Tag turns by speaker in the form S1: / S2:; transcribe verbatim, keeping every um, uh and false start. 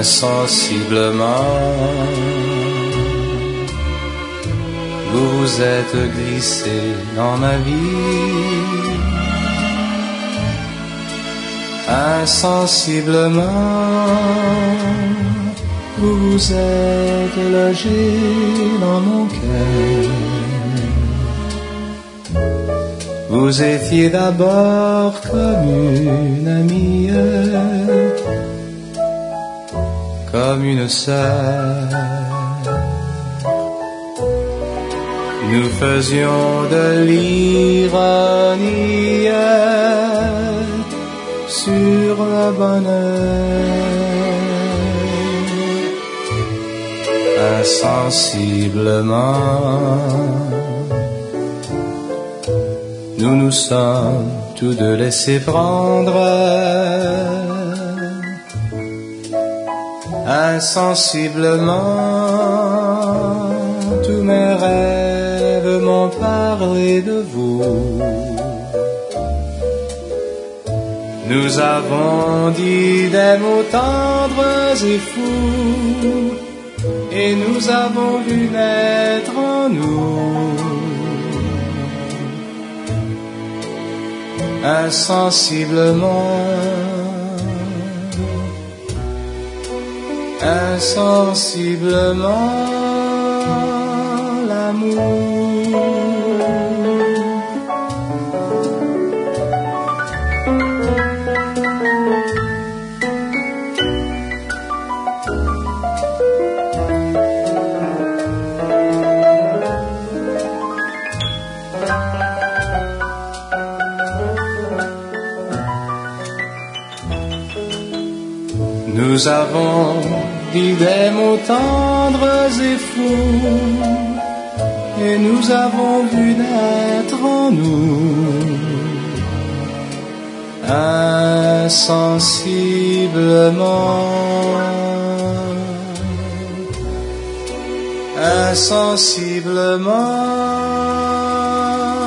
S1: insensiblement, vous vous êtes glissé dans ma vie. Insensiblement, vous vous êtes logé dans mon cœur. Vous étiez d'abord comme une amie, comme une sœur. Nous faisions de l'ironie sur le bonheur. Insensiblement, nous nous sommes tous deux laissés prendre. Insensiblement, tous mes rêves m'ont parlé de vous. Nous avons dit des mots tendres et fous, et nous avons vu naître en nous insensiblement, insensiblement l'amour. Nous avons dit des mots tendres et fous, et nous avons vu naître en nous insensiblement, insensiblement